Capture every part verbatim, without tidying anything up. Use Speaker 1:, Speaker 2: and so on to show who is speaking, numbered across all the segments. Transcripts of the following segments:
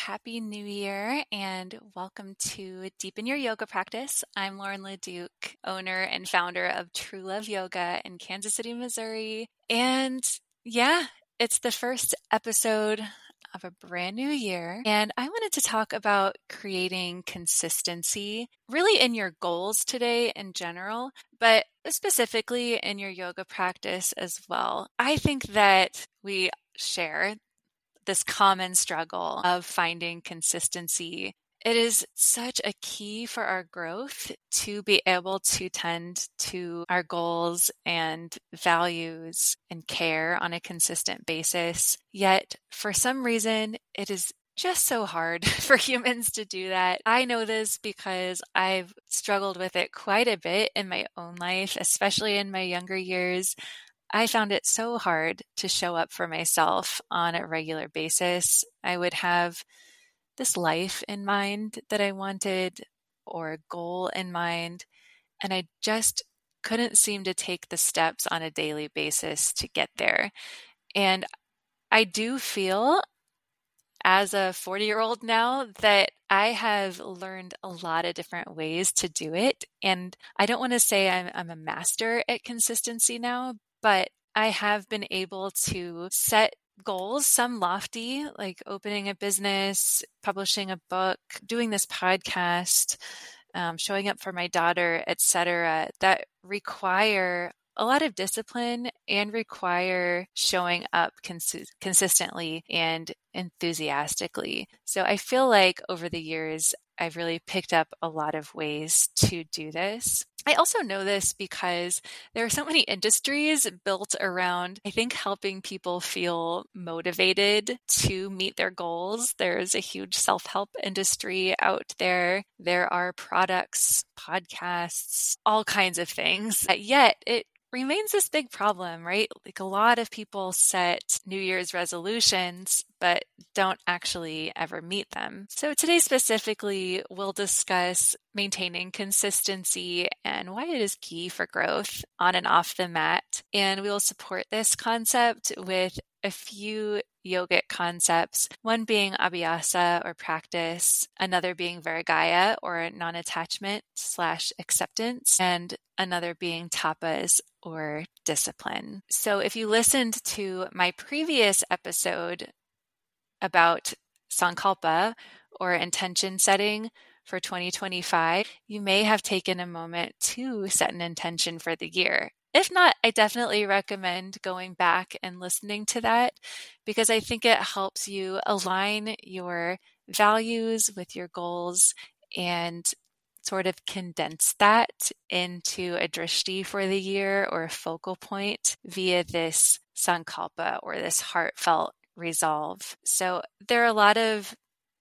Speaker 1: Happy New Year and welcome to Deepen Your Yoga Practice. I'm Lauren LeDuc, owner and founder of True Love Yoga in Kansas City, Missouri. And yeah, it's the first episode of a brand new year. And I wanted to talk about creating consistency really in your goals today in general, but specifically in your yoga practice as well. I think that we share this common struggle of finding consistency. It is such a key for our growth to be able to tend to our goals and values and care on a consistent basis. Yet, for some reason, it is just so hard for humans to do that. I know this because I've struggled with it quite a bit in my own life, especially in my younger years. I found it so hard to show up for myself on a regular basis. I would have this life in mind that I wanted or a goal in mind, and I just couldn't seem to take the steps on a daily basis to get there. And I do feel as a forty-year-old now that I have learned a lot of different ways to do it. And I don't want to say I'm, I'm a master at consistency now, but I have been able to set goals, some lofty, like opening a business, publishing a book, doing this podcast, um, showing up for my daughter, et cetera, that require a lot of discipline and require showing up cons- consistently and enthusiastically. So I feel like over the years, I've really picked up a lot of ways to do this. I also know this because there are so many industries built around, I think, helping people feel motivated to meet their goals. There's a huge self-help industry out there. There are products, podcasts, all kinds of things. Yet it remains this big problem, right? Like a lot of people set New Year's resolutions, but don't actually ever meet them. So today specifically, we'll discuss maintaining consistency and why it is key for growth on and off the mat. And we will support this concept with a few yogic concepts, one being abhyasa or practice, another being vairagya or non-attachment slash acceptance, and another being tapas or discipline. So if you listened to my previous episode about sankalpa or intention setting for twenty twenty-five, you may have taken a moment to set an intention for the year. If not, I definitely recommend going back and listening to that because I think it helps you align your values with your goals and sort of condense that into a drishti for the year or a focal point via this sankalpa or this heartfelt resolve. So there are a lot of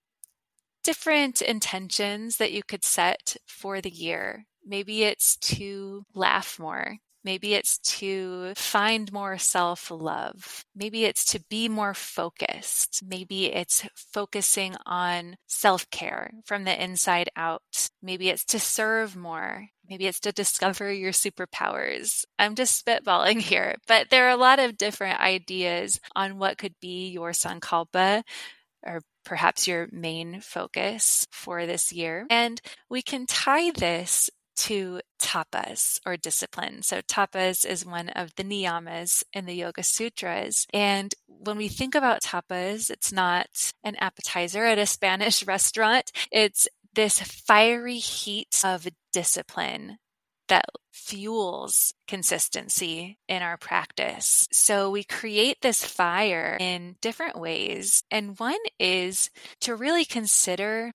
Speaker 1: different intentions that you could set for the year. Maybe it's to laugh more. Maybe it's to find more self-love. Maybe it's to be more focused. Maybe it's focusing on self-care from the inside out. Maybe it's to serve more. Maybe it's to discover your superpowers. I'm just spitballing here, but there are a lot of different ideas on what could be your sankalpa or perhaps your main focus for this year. And we can tie this to tapas or discipline. So tapas is one of the niyamas in the Yoga Sutras. And when we think about tapas, it's not an appetizer at a Spanish restaurant. It's this fiery heat of discipline that fuels consistency in our practice. So we create this fire in different ways. And one is to really consider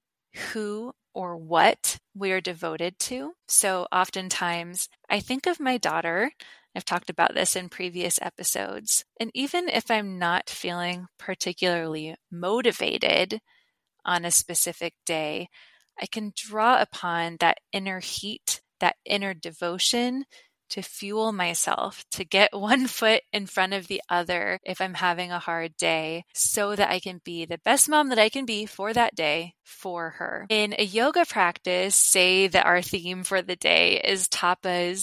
Speaker 1: who or what we're devoted to. So oftentimes I think of my daughter. I've talked about this in previous episodes. And even if I'm not feeling particularly motivated on a specific day, I can draw upon that inner heat, that inner devotion to fuel myself, to get one foot in front of the other if I'm having a hard day so that I can be the best mom that I can be for that day for her. In a yoga practice, say that our theme for the day is tapas,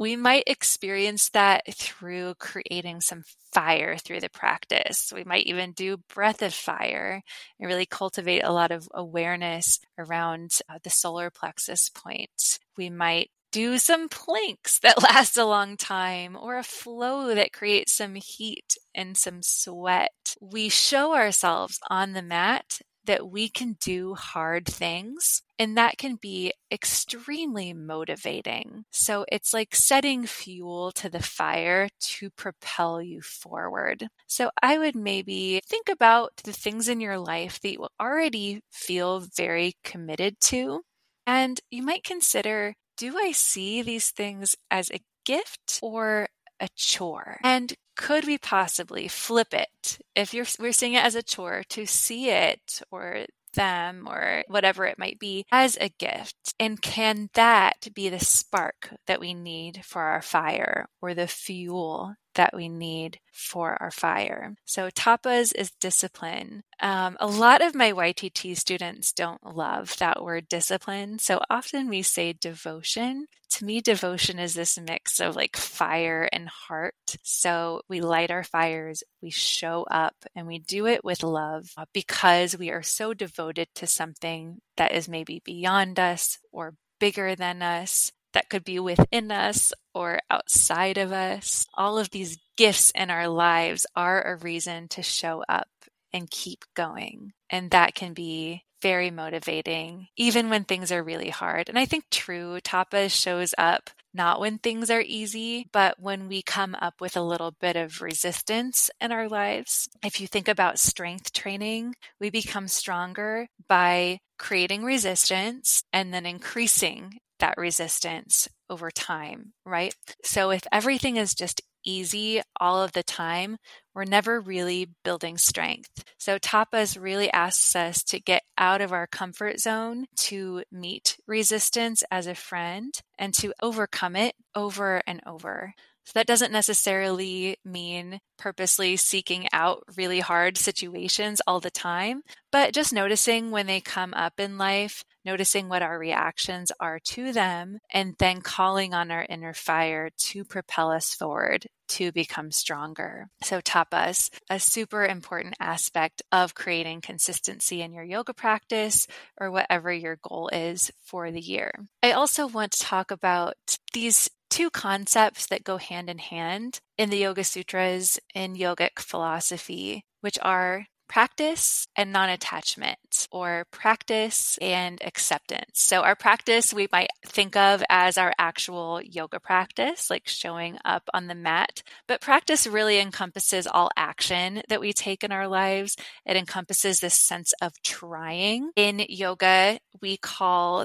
Speaker 1: we might experience that through creating some fire through the practice. We might even do breath of fire and really cultivate a lot of awareness around uh, the solar plexus point. We might do some planks that last a long time, or a flow that creates some heat and some sweat. We show ourselves on the mat that we can do hard things, and that can be extremely motivating. So it's like setting fuel to the fire to propel you forward. So I would maybe think about the things in your life that you already feel very committed to, and you might consider, do I see these things as a gift or a chore? And could we possibly flip it, if you're we're seeing it as a chore, to see it or them or whatever it might be as a gift? And can that be the spark that we need for our fire, or the fuel that we need for our fire? So tapas is discipline. Um, a lot of my Y T T students don't love that word discipline. So often we say devotion. To me, devotion is this mix of like fire and heart. So we light our fires, we show up, and we do it with love because we are so devoted to something that is maybe beyond us or bigger than us, that could be within us or outside of us. All of these gifts in our lives are a reason to show up and keep going. And that can be very motivating, even when things are really hard. And I think true tapas shows up not when things are easy, but when we come up with a little bit of resistance in our lives. If you think about strength training, we become stronger by creating resistance and then increasing that resistance over time, right? So if everything is just easy all of the time, we're never really building strength. So tapas really asks us to get out of our comfort zone, to meet resistance as a friend, and to overcome it over and over. So that doesn't necessarily mean purposely seeking out really hard situations all the time, but just noticing when they come up in life, noticing what our reactions are to them, and then calling on our inner fire to propel us forward to become stronger. So tapas, a super important aspect of creating consistency in your yoga practice or whatever your goal is for the year. I also want to talk about these two concepts that go hand in hand in the Yoga Sutras in yogic philosophy, which are practice and non-attachment, or practice and acceptance. So our practice we might think of as our actual yoga practice, like showing up on the mat, but practice really encompasses all action that we take in our lives. It encompasses this sense of trying. In yoga, we call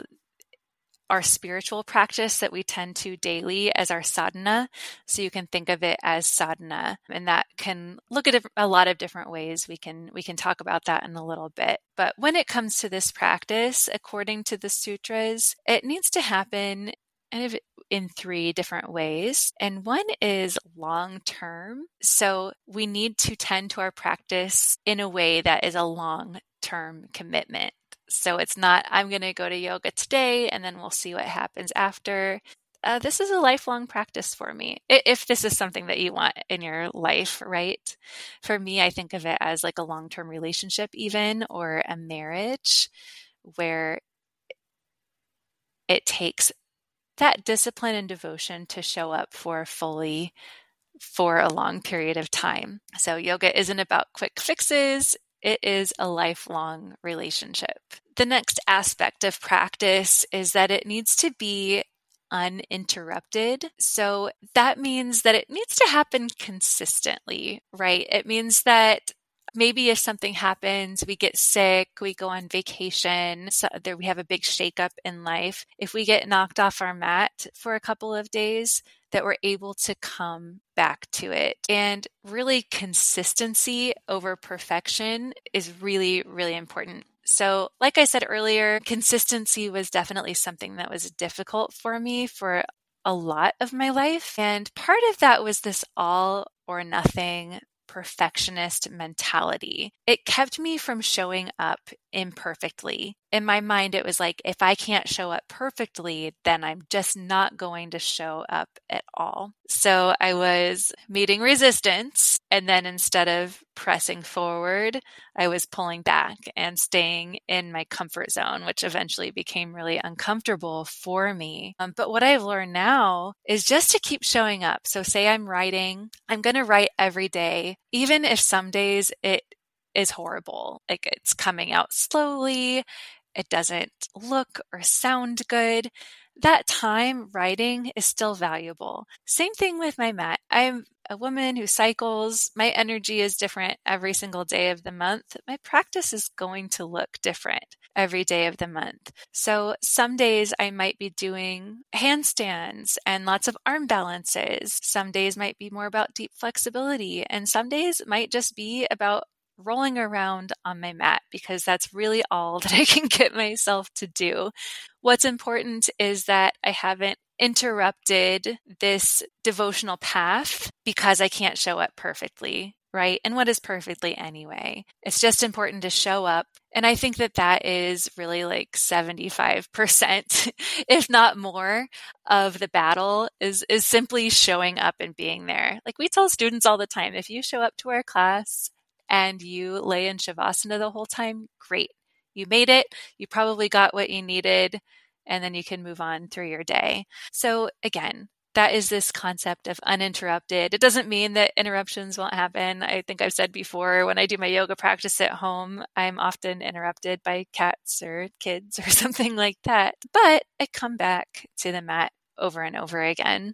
Speaker 1: our spiritual practice that we tend to daily as our sadhana. So you can think of it as sadhana, and that can look at a lot of different ways. We can, we can talk about that in a little bit. But when it comes to this practice, according to the sutras, it needs to happen kind of in three different ways. And one is long-term. So we need to tend to our practice in a way that is a long-term commitment. So it's not, I'm going to go to yoga today and then we'll see what happens after. Uh, this is a lifelong practice for me, if this is something that you want in your life, right? For me, I think of it as like a long-term relationship even, or a marriage, where it takes that discipline and devotion to show up for fully for a long period of time. So yoga isn't about quick fixes. It is a lifelong relationship. The next aspect of practice is that it needs to be uninterrupted. So that means that it needs to happen consistently, right? It means that maybe if something happens, we get sick, we go on vacation, so there we have a big shakeup in life. If we get knocked off our mat for a couple of days, that we're able to come back to it. And really, consistency over perfection is really, really important. So like I said earlier, consistency was definitely something that was difficult for me for a lot of my life. And part of that was this all or nothing perfectionist mentality. It kept me from showing up imperfectly in my mind, it was like, if I can't show up perfectly, then I'm just not going to show up at all. So I was meeting resistance. And then instead of pressing forward, I was pulling back and staying in my comfort zone, which eventually became really uncomfortable for me. Um, but what I've learned now is just to keep showing up. So say I'm writing, I'm going to write every day, even if some days it is horrible, like it's coming out slowly, it doesn't look or sound good. That time writing is still valuable. Same thing with my mat. I'm a woman who cycles. My energy is different every single day of the month. My practice is going to look different every day of the month. So some days I might be doing handstands and lots of arm balances. Some days might be more about deep flexibility, and some days might just be about rolling around on my mat, because that's really all that I can get myself to do. What's important is that I haven't interrupted this devotional path because I can't show up perfectly, right? And what is perfectly anyway? It's just important to show up. And I think that that is really like seventy-five percent, if not more, of the battle is, is simply showing up and being there. Like we tell students all the time, if you show up to our class and you lay in Shavasana the whole time, great. You made it. You probably got what you needed, and then you can move on through your day. So again, that is this concept of uninterrupted. It doesn't mean that interruptions won't happen. I think I've said before, when I do my yoga practice at home, I'm often interrupted by cats or kids or something like that. But I come back to the mat over and over again.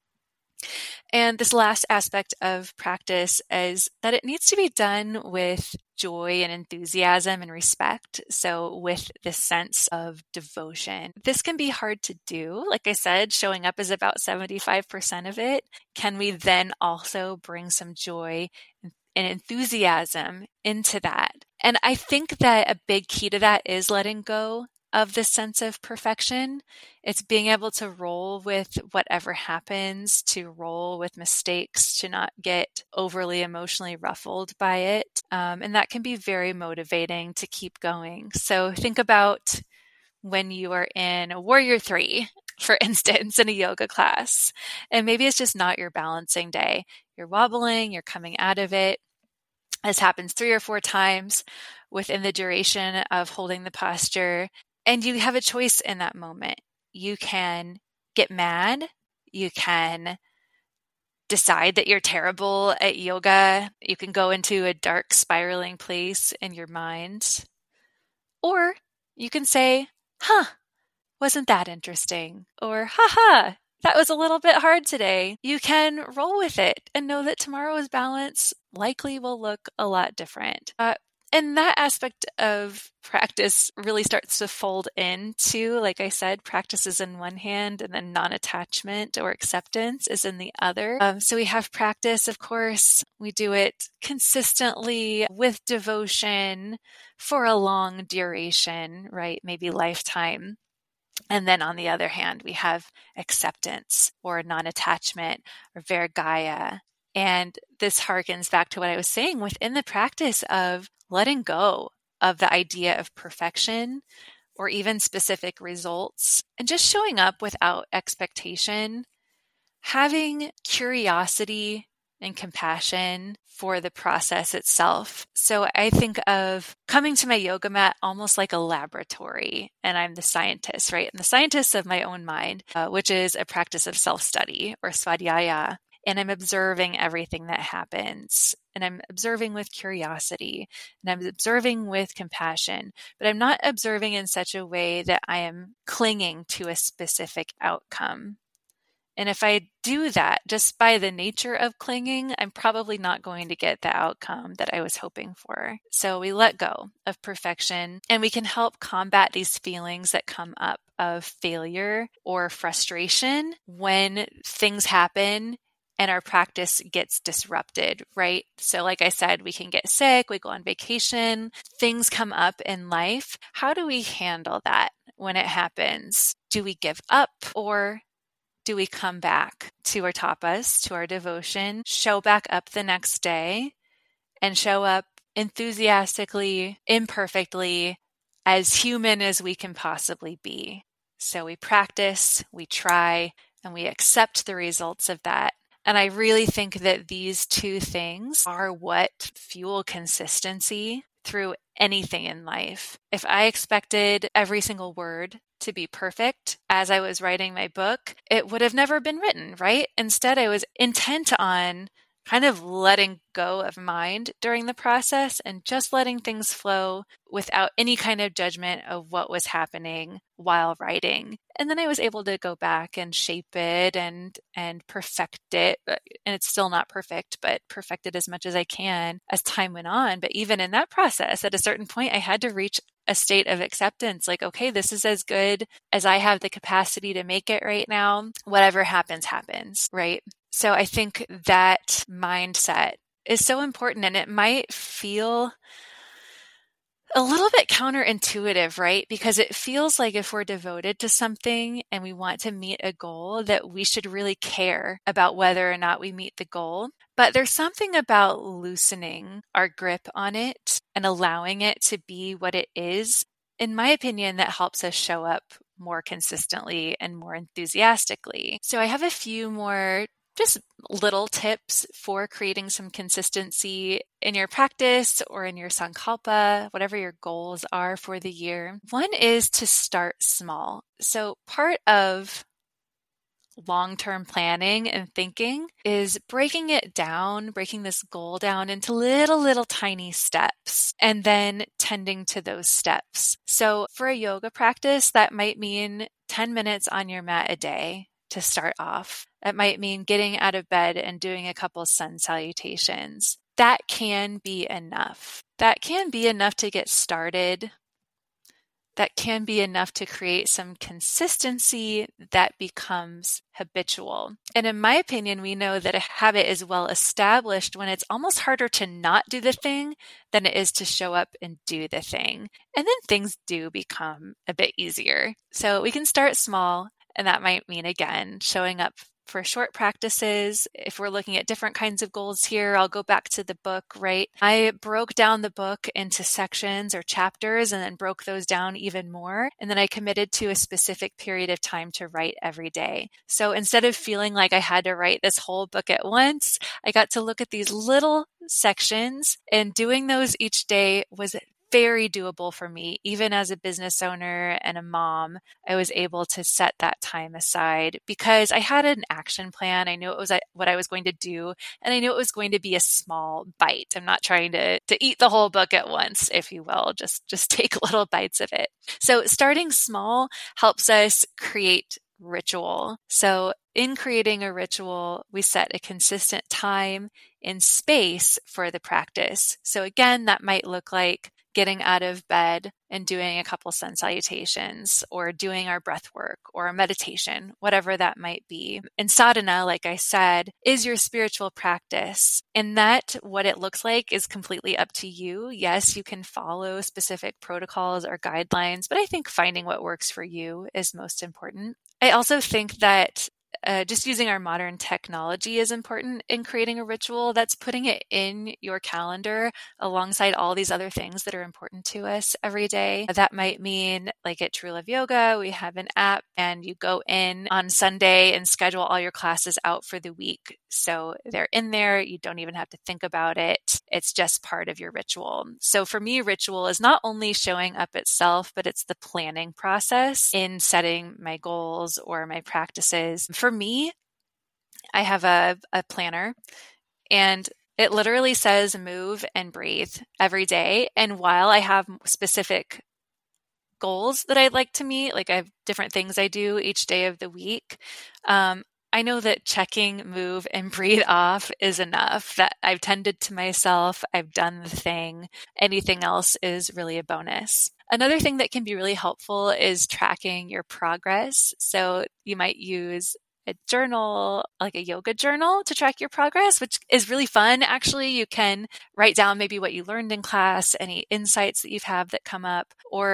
Speaker 1: And this last aspect of practice is that it needs to be done with joy and enthusiasm and respect. So with this sense of devotion, this can be hard to do. Like I said, showing up is about seventy-five percent of it. Can we then also bring some joy and enthusiasm into that? And I think that a big key to that is letting go of the sense of perfection. It's being able to roll with whatever happens, to roll with mistakes, to not get overly emotionally ruffled by it. Um, and that can be very motivating to keep going. So think about when you are in a Warrior Three, for instance, in a yoga class, and maybe it's just not your balancing day. You're wobbling, you're coming out of it. This happens three or four times within the duration of holding the posture. And you have a choice in that moment. You can get mad. You can decide that you're terrible at yoga. You can go into a dark spiraling place in your mind. Or you can say, huh, wasn't that interesting? Or, haha, that was a little bit hard today. You can roll with it and know that tomorrow's balance likely will look a lot different. Uh, And that aspect of practice really starts to fold into, like I said, practice is in one hand and then non-attachment or acceptance is in the other. Um, so we have practice, of course. We do it consistently with devotion for a long duration, right? Maybe lifetime. And then on the other hand, we have acceptance or non-attachment or Vairagya. And this harkens back to what I was saying within the practice of letting go of the idea of perfection or even specific results and just showing up without expectation, having curiosity and compassion for the process itself. So I think of coming to my yoga mat almost like a laboratory, and I'm the scientist, right? And the scientist of my own mind, uh, which is a practice of self-study or svadhyaya. And I'm observing everything that happens. And I'm observing with curiosity. And I'm observing with compassion. But I'm not observing in such a way that I am clinging to a specific outcome. And if I do that, just by the nature of clinging, I'm probably not going to get the outcome that I was hoping for. So we let go of perfection, and we can help combat these feelings that come up of failure or frustration when things happen and our practice gets disrupted, right? So like I said, we can get sick, we go on vacation, things come up in life. How do we handle that when it happens? Do we give up, or do we come back to our tapas, to our devotion, show back up the next day and show up enthusiastically, imperfectly, as human as we can possibly be. So we practice, we try, and we accept the results of that. And I really think that these two things are what fuel consistency through anything in life. If I expected every single word to be perfect as I was writing my book, it would have never been written, right? Instead, I was intent on kind of letting go of mind during the process and just letting things flow without any kind of judgment of what was happening while writing. And then I was able to go back and shape it and and perfect it. And it's still not perfect, but perfect it as much as I can as time went on. But even in that process, at a certain point, I had to reach a state of acceptance, like, okay, this is as good as I have the capacity to make it right now. Whatever happens, happens, right? So I think that mindset is so important, and it might feel a little bit counterintuitive, right? Because it feels like if we're devoted to something and we want to meet a goal, that we should really care about whether or not we meet the goal. But there's something about loosening our grip on it and allowing it to be what it is, in my opinion, that helps us show up more consistently and more enthusiastically. So I have a few more just little tips for creating some consistency in your practice or in your Sankalpa, whatever your goals are for the year. One is to start small. So part of long-term planning and thinking is breaking it down, breaking this goal down into little, little tiny steps, and then tending to those steps. So for a yoga practice, that might mean ten minutes on your mat a day to start off. That might mean getting out of bed and doing a couple sun salutations. That can be enough. That can be enough to get started. That can be enough to create some consistency that becomes habitual. And in my opinion, we know that a habit is well established when it's almost harder to not do the thing than it is to show up and do the thing. And then things do become a bit easier. So we can start small, and that might mean, again, showing up for short practices. If we're looking at different kinds of goals here, I'll go back to the book, right? I broke down the book into sections or chapters and then broke those down even more. And then I committed to a specific period of time to write every day. So instead of feeling like I had to write this whole book at once, I got to look at these little sections, and doing those each day was very doable for me. Even as a business owner and a mom, I was able to set that time aside because I had an action plan. I knew it was what I was going to do, and I knew it was going to be a small bite. I'm not trying to, to eat the whole book at once, if you will, just, just take little bites of it. So starting small helps us create ritual. So in creating a ritual, we set a consistent time and space for the practice. So again, that might look like getting out of bed and doing a couple sun salutations, or doing our breath work or a meditation, whatever that might be. And sadhana, like I said, is your spiritual practice. And that, what it looks like, is completely up to you. Yes, you can follow specific protocols or guidelines, but I think finding what works for you is most important. I also think that Uh, just using our modern technology is important in creating a ritual. That's putting it in your calendar alongside all these other things that are important to us every day. That might mean, like at True Love Yoga, we have an app, and you go in on Sunday and schedule all your classes out for the week. So they're in there. You don't even have to think about it. It's just part of your ritual. So for me, ritual is not only showing up itself, but it's the planning process in setting my goals or my practices. For me, I have a, a planner, and it literally says move and breathe every day. And while I have specific goals that I'd like to meet, like I have different things I do each day of the week, um, I know that checking move and breathe off is enough, that I've tended to myself, I've done the thing. Anything else is really a bonus. Another thing that can be really helpful is tracking your progress. So you might use a journal, like a yoga journal, to track your progress, which is really fun. Actually, you can write down maybe what you learned in class, any insights that you've had that come up, or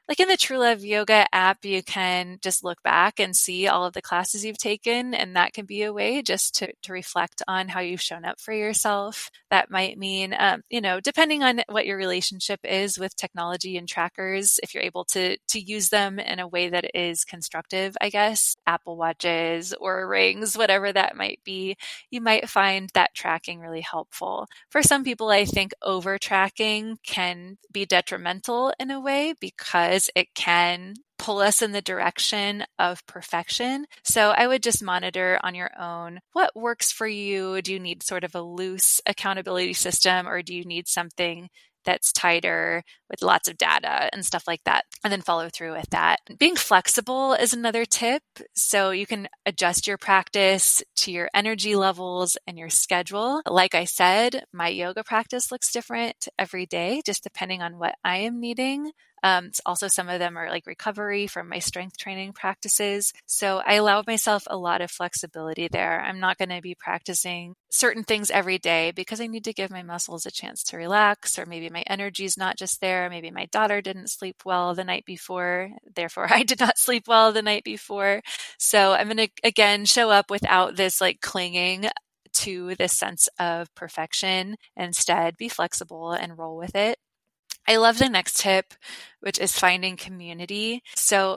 Speaker 1: like in the True Love Yoga app, you can just look back and see all of the classes you've taken. And that can be a way just to, to reflect on how you've shown up for yourself. That might mean, um, you know, depending on what your relationship is with technology and trackers, if you're able to, to use them in a way that is constructive, I guess, Apple Watches or rings, whatever that might be, you might find that tracking really helpful. For some people, I think over tracking can be detrimental in a way because it can pull us in the direction of perfection. So I would just monitor on your own what works for you. Do you need sort of a loose accountability system, or do you need something that's tighter with lots of data and stuff like that, and then follow through with that. Being flexible is another tip. So you can adjust your practice to your energy levels and your schedule. Like I said, my yoga practice looks different every day, just depending on what I am needing. Um, also, some of them are like recovery from my strength training practices. So I allow myself a lot of flexibility there. I'm not going to be practicing certain things every day because I need to give my muscles a chance to relax, or maybe my energy is not just there. Maybe my daughter didn't sleep well the night before. Therefore, I did not sleep well the night before. So I'm going to, again, show up without this like clinging to this sense of perfection. Instead, be flexible and roll with it. I love the next tip, which is finding community. So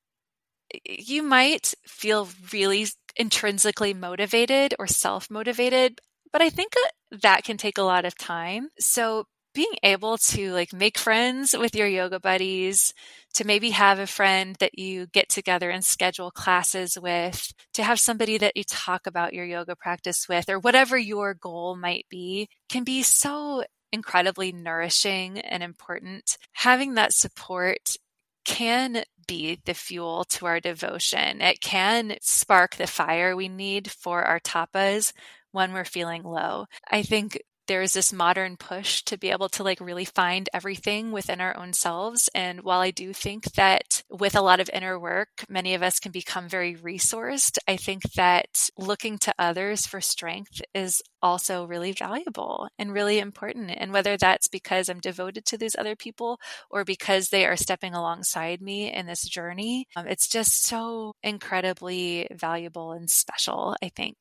Speaker 1: you might feel really intrinsically motivated or self-motivated, but I think that can take a lot of time. So being able to like make friends with your yoga buddies, to maybe have a friend that you get together and schedule classes with, to have somebody that you talk about your yoga practice with, or whatever your goal might be, can be so incredibly nourishing and important. Having that support can be the fuel to our devotion. It can spark the fire we need for our tapas when we're feeling low. I think there's this modern push to be able to like really find everything within our own selves. And while I do think that with a lot of inner work, many of us can become very resourced, I think that looking to others for strength is also really valuable and really important. And whether that's because I'm devoted to these other people or because they are stepping alongside me in this journey, um, it's just so incredibly valuable and special, I think.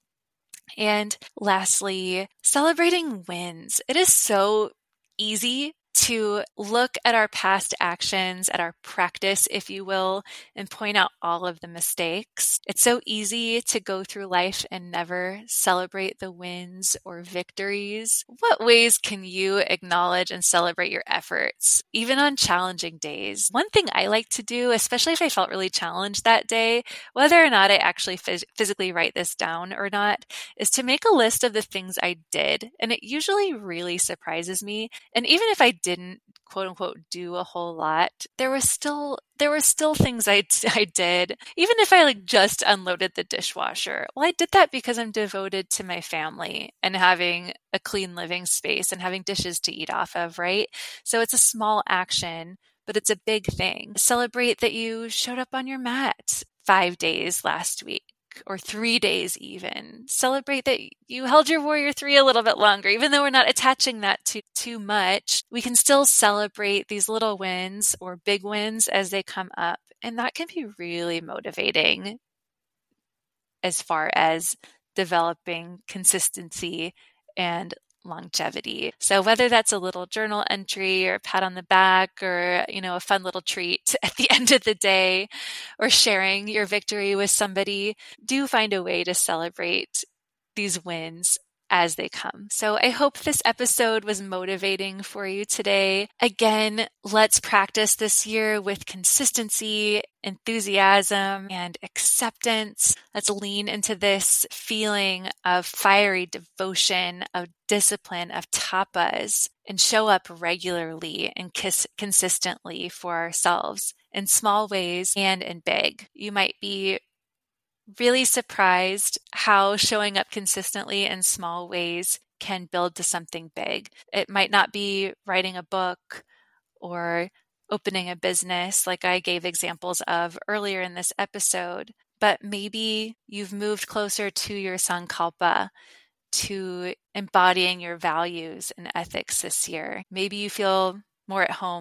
Speaker 1: And lastly, celebrating wins. It is so easy to look at our past actions, at our practice, if you will, and point out all of the mistakes. It's so easy to go through life and never celebrate the wins or victories. What ways can you acknowledge and celebrate your efforts, even on challenging days? One thing I like to do, especially if I felt really challenged that day, whether or not I actually phys- physically write this down or not, is to make a list of the things I did. And it usually really surprises me. And even if I didn't quote unquote do a whole lot, there was still there were still things I, I did, even if I like just unloaded the dishwasher. Well, I did that because I'm devoted to my family and having a clean living space and having dishes to eat off of, right? So it's a small action, but it's a big thing. Celebrate that you showed up on your mat five days last week, or three days even. Celebrate that you held your warrior three a little bit longer. Even though we're not attaching that to too much, we can still celebrate these little wins or big wins as they come up. And that can be really motivating as far as developing consistency and longevity. So whether that's a little journal entry or a pat on the back, or, you know, a fun little treat at the end of the day, or sharing your victory with somebody, do find a way to celebrate these wins as they come. So I hope this episode was motivating for you today. Again, let's practice this year with consistency, enthusiasm, and acceptance. Let's lean into this feeling of fiery devotion, of discipline, of tapas, and show up regularly and kiss consistently for ourselves in small ways and in big. You might be really surprised how showing up consistently in small ways can build to something big. It might not be writing a book or opening a business like I gave examples of earlier in this episode, but maybe you've moved closer to your Sankalpa, to embodying your values and ethics this year. Maybe you feel more at home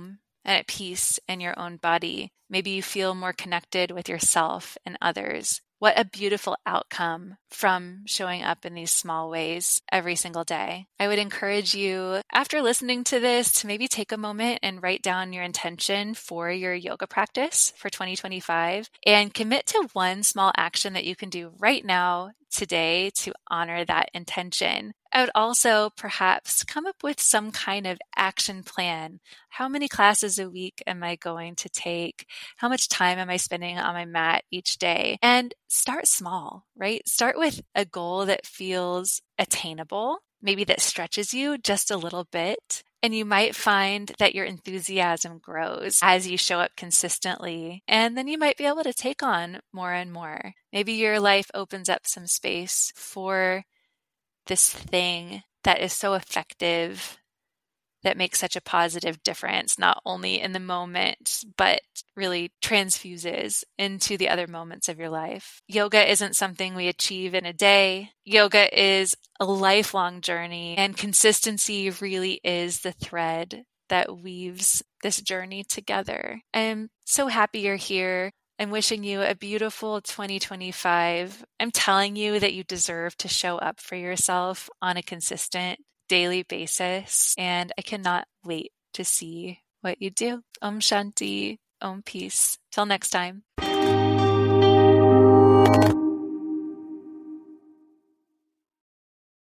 Speaker 1: and at peace in your own body. Maybe you feel more connected with yourself and others. What a beautiful outcome from showing up in these small ways every single day. I would encourage you, after listening to this, to maybe take a moment and write down your intention for your yoga practice for twenty twenty-five and commit to one small action that you can do right now, today, to honor that intention. I would also perhaps come up with some kind of action plan. How many classes a week am I going to take? How much time am I spending on my mat each day? And start small, right? Start with a goal that feels attainable, maybe that stretches you just a little bit. And you might find that your enthusiasm grows as you show up consistently. And then you might be able to take on more and more. Maybe your life opens up some space for this thing that is so effective, that makes such a positive difference, not only in the moment, but really transfuses into the other moments of your life. Yoga isn't something we achieve in a day. Yoga is a lifelong journey, and consistency really is the thread that weaves this journey together. I'm so happy you're here. I'm wishing you a beautiful twenty twenty-five. I'm telling you that you deserve to show up for yourself on a consistent daily basis, and I cannot wait to see what you do. Om Shanti, Om Peace. Till next time.